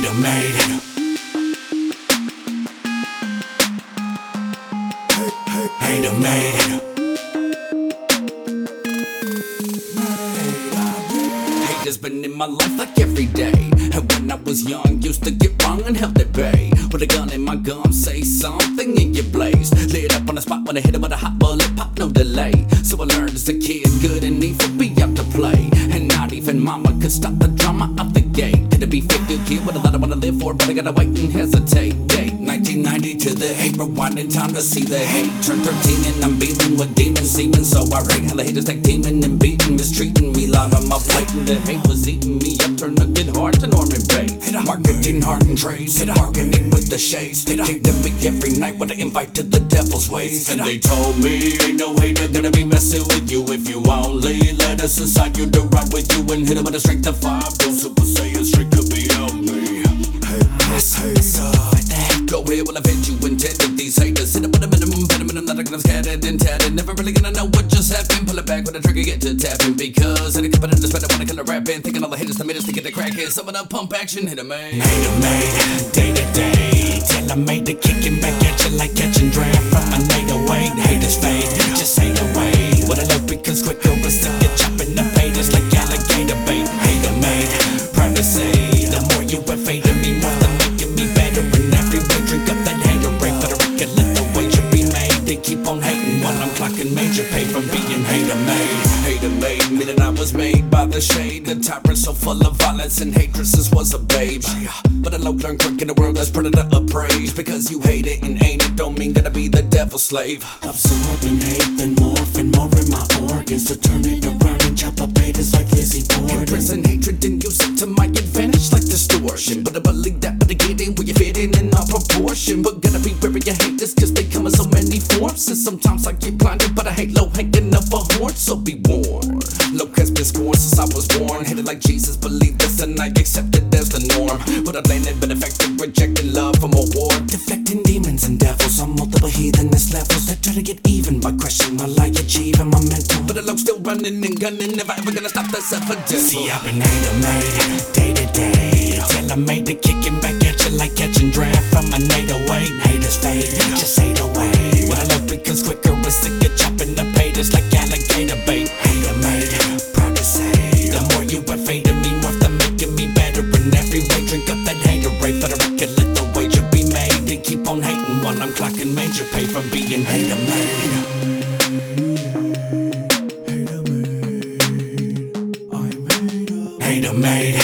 hater made. Hater made. Hate has been in my life like every day. And when I was young, used to get wrong and held at bay. With a gun in my gum, say something and you blaze. Lit up on the spot when I hit him with a hot bullet, pop, no delay. So I learned as a kid, good and evil be out to play. And not even mama could stop the drama out the gate. Did it be fake, good kid with a lot I wanna live for, but I gotta wait and hesitate. Date 1990 to the hate, rewinding time to see the hate. Turn 13 and I'm beating with demons seeming so irate. Hella haters like demon and beating, mistreating me live on my plate. And the hate was eating me up, turned a good heart to Norman Bates. Marketing heart and trades, marketing with the shades. They came to me every night with an invite to the devil's ways. And they told me ain't no hater gonna be messing with you if you only let us inside you to ride with you and hit him with a strength of 5. Those Super Saiyan straight could be on me. Go ahead, well I've hit you intended. These haters hit up with a minimum impediment. I'm not gonna scattered and tatted. Never really gonna know what just happened. Pull it back when the trigger get to tapping. Because any competitor better wanna kill a rap band. Thinking all the haters that made us think of the crackhead. Some of the pump action hit a man. Hater made, day to day. Till I made the kicking back at you like catching draft from my native weight. Haters fade, just hate away. What I love becomes quicker, but still get chopping the haters like alligator bait. Hater made, proud to say. The more you evade me, more than making me better. And every way drink up that hater rate. For the record, let the wager be made. They keep on hating while I'm clocking major pay from being hater made. Hater made, meaning I was made by the shade. The tyrant so full of violence and hatresses was a babe. But a low learned crook in the world that's predator appraised. Because you hate it and ain't it, don't mean gotta be the devil's slave. Absorbing hate, then morphing more in my organs to turn it around and chop up haters like Lizzie Borden. Imprison hatred and use it to my advantage like distortion. But I believe that, but I get in where you fit in all proportion. But gotta be wary of haters, cause they come in so many forms. And sometimes I get blinded, but I hate low hanging up a horn, so be warned. Low has been scorned since I was born. Hated like Jesus, believe this and I accept it as the norm. But I landed, been affected, rejecting love from a war. Deflecting demons and devils on multiple heathenist levels. That try to get even by crushing my life, achieving my mental. But the low still running and gunning, never ever gonna stop the self-devil. See, I've been hater made, day to day. Till I made the kicking back at you like catching draft from my native weight. Haters fade, just hate away. What I love becomes quicker, it's sick of chopping up haters like alligator bait. Hater made, proud to say. The more you evade me, more than making me better. And every way drink up that hater rate. For the record, let the wager be made. They keep on hating while I'm clocking major pay from being hater made. Hater made.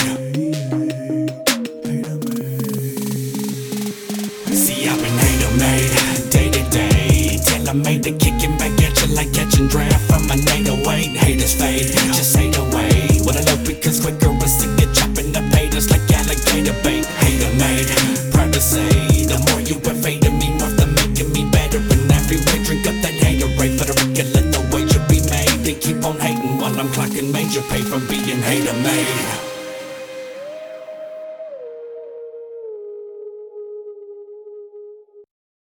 See, I've been hater made, day to day. Till I made the kicking back at you like catching draft from my native weight. Haters fade, just hate away. What I love becomes quicker, it's sick of chopping up haters like alligator bait. Hater made, proud to say. The more you evade me, more than making me better. And every way drink up that hater rate. For the record, let the wager be made. They keep on hating while I'm clocking major pay from being hater made.